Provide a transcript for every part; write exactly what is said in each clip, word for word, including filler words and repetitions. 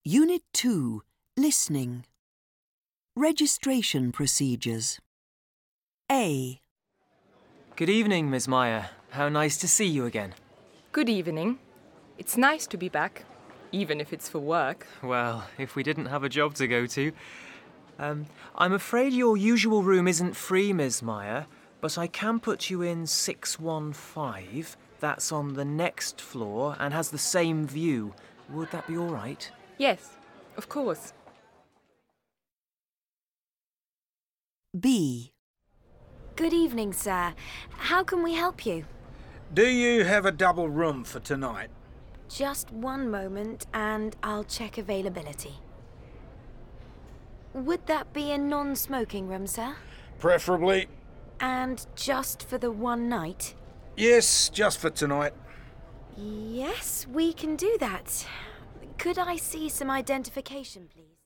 Unit two, Listening. Registration procedures. A. Good evening, Miss Meyer. How nice to see you again. Good evening. It's nice to be back, even if it's for work. Well, if we didn't have a job to go to. Um, I'm afraid your usual room isn't free, Miss Meyer, but I can put you in six one five. That's on the next floor and has the same view. Would that be all right? Yes, of course. B. Good evening, sir. How can we help you? Do you have a double room for tonight? Just one moment and I'll check availability. Would that be a non-smoking room, sir? Preferably. And just for the one night? Yes, just for tonight. Yes, we can do that. Could I see some identification, please?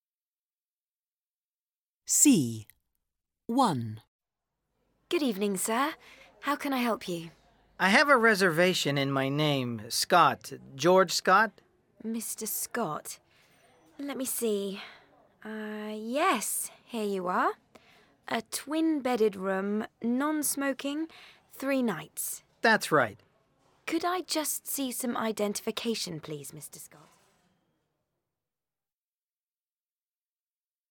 C. one. Good evening, sir. How can I help you? I have a reservation in my name, Scott. George Scott? Mister Scott. Let me see. Uh, yes, here you are. A twin-bedded room, non-smoking, three nights. That's right. Could I just see some identification, please, Mister Scott?